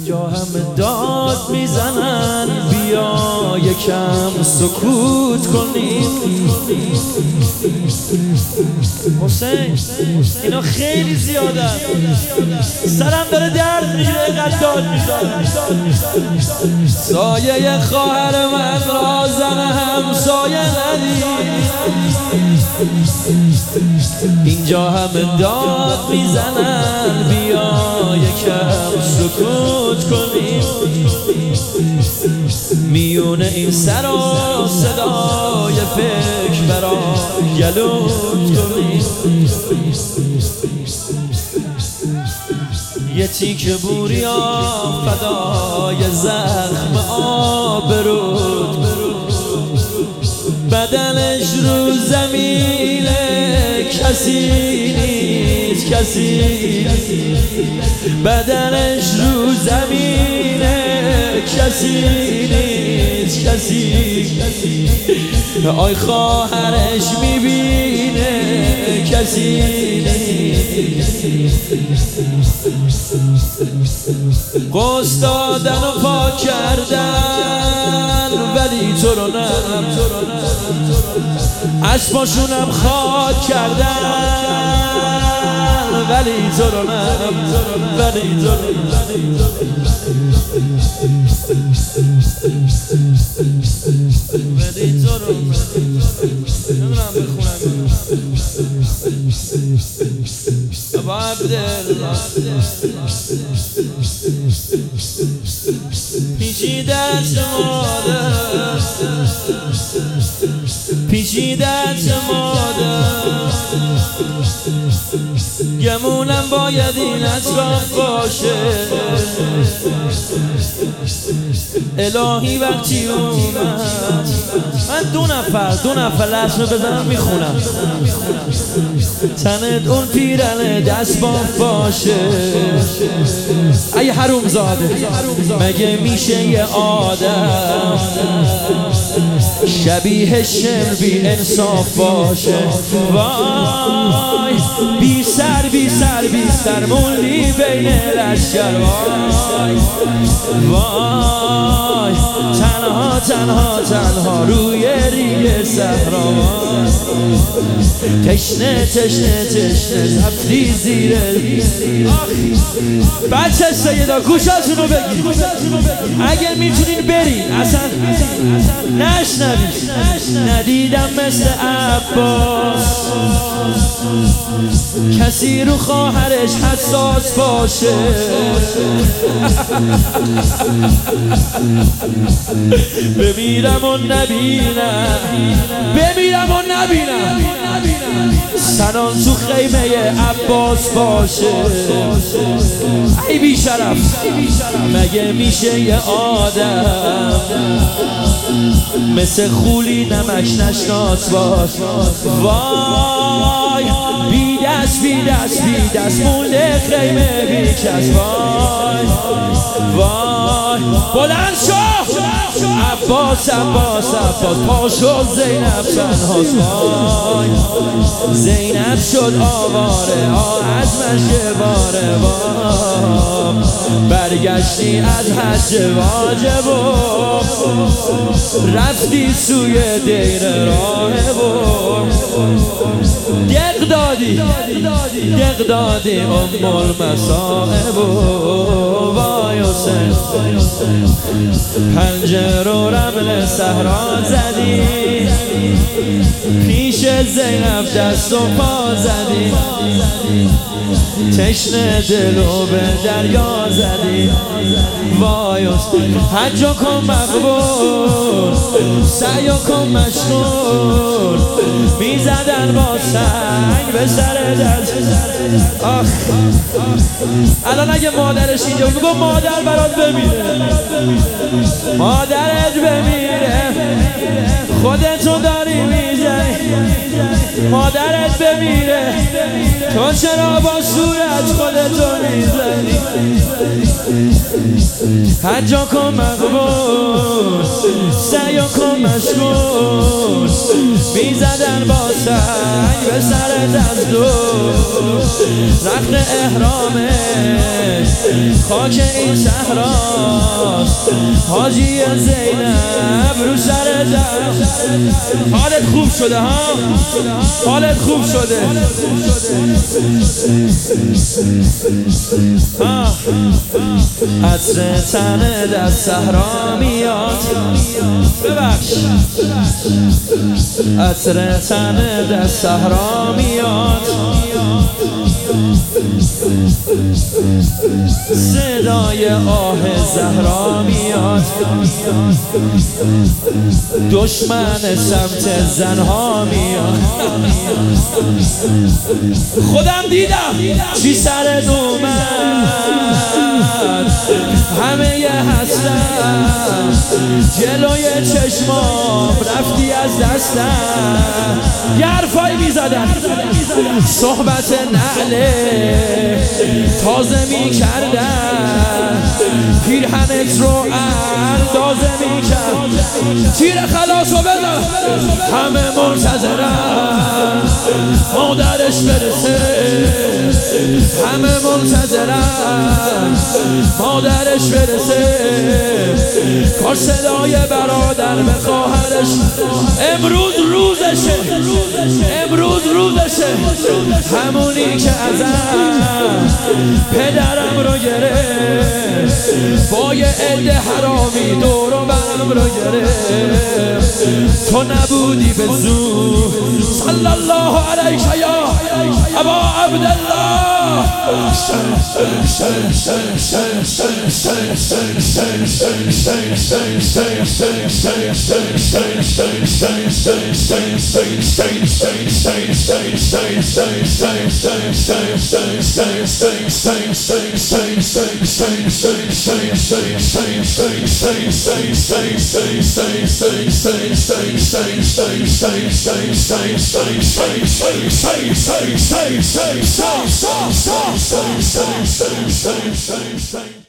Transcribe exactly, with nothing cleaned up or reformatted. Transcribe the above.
اینجا همه داد میزنن بیا یکم سکوت کنیم. حسین اینا خیلی زیادن، سرم داره درد میگیره اینقدر داد میزنن. سایه خواهر من را زن همسایه ندید، اینجا همه داد میزنن بیا یکم سکوت کنیم. میونه این سر و صدای فکر برا گلوت کنیم. یه تیک بوریا فدای زخم آبرود، بدنش رو زمین کسی نیست، کسی بدنش رو زمین کسی نیست، کسی آی خواهرش میبینه کسی نیست. قصد دادن و پاک کردن ولی تو رو نه، اسباشونم خاک کردن ولی تو رو نه، ولی تو رو ولی تو رو نمیدونم بخونم. ابا عبدالله پیچیده است مادر، پیچیده است مادر، گمونم باید این اطراف باشه. الهی وقتی اومد من دو نفر دو نفر لحظه بزنم میخونم. تنت اون پیرن دست باف باشه، ای حروم زاده مگه میشه یه آدم شبیه شمر بی انصاف باشه. وای بی سر بی سر بی سر موندی بین لشکر. وای وای تنها تنها تنها روی ریگ صحرا، تشنه تشنه تشنه رفتی زیر. بچه سیدا گوشاتونو بگیر، اگه میتونین برین اصلا نشنوید. ندیدم مثل عباس کسی رو خواهرش حساس باشه. بمیرم و نبینم، بمیرم و نبینم سنان تو خیمه عباس باشه. ای بی شرف مگه میشه یه آدم مثل خولی نمک نشناس باش. وای بی دست بی دست بی دست مونده خیمه بی کس. وای وای بلند شو عباس عباس عباس پاشو زینب تنهاست. وای زینب شد آواره آه از مشک باره. وای برگشتی از حج واجب و رفتی سوی دیر راهب. دق دادی دق دادی ام المصائب. وای حسین پنجره و رمل صحرا زدی، پیش زینب دست و پا زدی، تشنه دلو به دریا زدی. وای حج کن مقبول سعی کن مشغول، میزدن با سنگ به سر دست. آخ الان اگه مادرش اینجا میگو مادر برات بمیره، مادرت بمیره. خودتو داری میزنی مادرت بمیره، تو چرا با صورت خودتو میزنی؟ حجا کن مقبول، سعی کن مشغول، میزدن با سنگ به سرت از دور. رخت احرامش خاک این صحراست، حاجی زینب رو سر دست. حالت خوب شده ها؟ حالت خوب شده ها؟ عطر تنت از صحرا میاد، ببخش عطر تنت از صحرا میاد، صدای آه زهرا میاد، دشمن سمت زنها میاد. خودم دیدم چی سرت اومد، همه یه هستم جلوی چشمام رفتی از دستم. یه حرفایی میزدن صحبت نعله تازه میکردن، پیرهنت رو اندازه میکرد. تیر خلاص رو بزن، همه منتظرن مادرش برسه، همه منتظرن مادرش برسه. کار صدای برادر به خواهرش، امروز روزشه، امروز روزشه. همونی که ازم پدرم رو گرفت، با یه عده حرامی دور و برم رو گرفت. تو نبودی به زور. صلی الله علیک یا ابا عبدالله. Say, say, say, say, say, say, say, say, say, say, say, say.